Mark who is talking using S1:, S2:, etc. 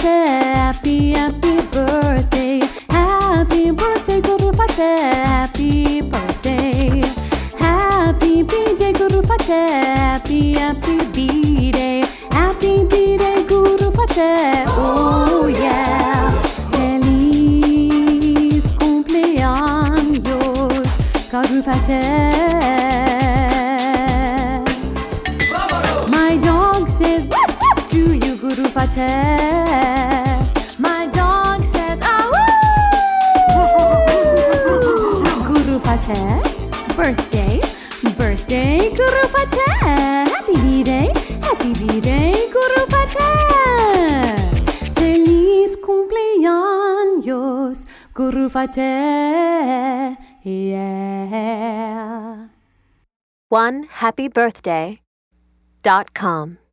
S1: happy, happy birthday. Happy birthday, Guru Fateh. Happy birthday. Happy B-Day, Guru Fateh. Happy, happy B-Day. Happy B-Day, Guru Fateh. Oh yeah. Feliz cumpleaños, Guru Fateh. My dog says woof woof to you, Guru Fateh. My dog says Guru Fateh. Birthday, birthday, Guru Fateh. Happy B-Day, happy B-Day, Guru Fateh. Feliz cumpleaños, Guru Fateh. Yeah.
S2: OneHappyBirthday.com